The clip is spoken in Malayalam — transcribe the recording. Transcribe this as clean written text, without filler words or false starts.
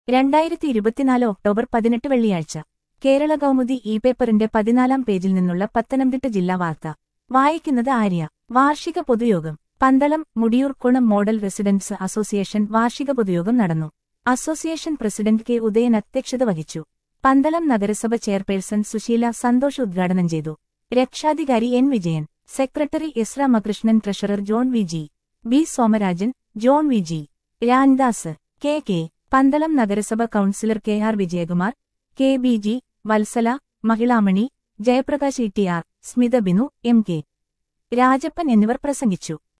2024 ഒക്ടോബർ 18 വെള്ളിയാഴ്ച കേരള കൗമുദി പേപ്പറിന്റെ 14-ാം പേജിൽ നിന്നുള്ള പത്തനംതിട്ട ജില്ലാ വാർത്ത വായിക്കുന്നത് ആര്യ. വാർഷിക പൊതുയോഗം Pandalam Mudiyoorkulam model residents association വാർഷിക പൊതുയോഗം നടന്നു. അസോസിയേഷൻ പ്രസിഡന്റ് കെ ഉദയൻ അധ്യക്ഷത വഹിച്ചു. പന്തളം നഗരസഭ ചെയർപേഴ്സൺ സുശീല സന്തോഷ് ഉദ്ഘാടനം ചെയ്തു. രക്ഷാധികാരി N Vijayan, secretary S Ramakrishnan, treasurer John V G, B Somarajan, John V G Ramdas, K Pandalam നഗരസഭ councillor K R Vijayakumar, K B G Vatsala, Mahilamani, Jayaprakash T R, Smitha Binu, M K Rajappan എന്നിവർ പ്രസംഗിച്ചു.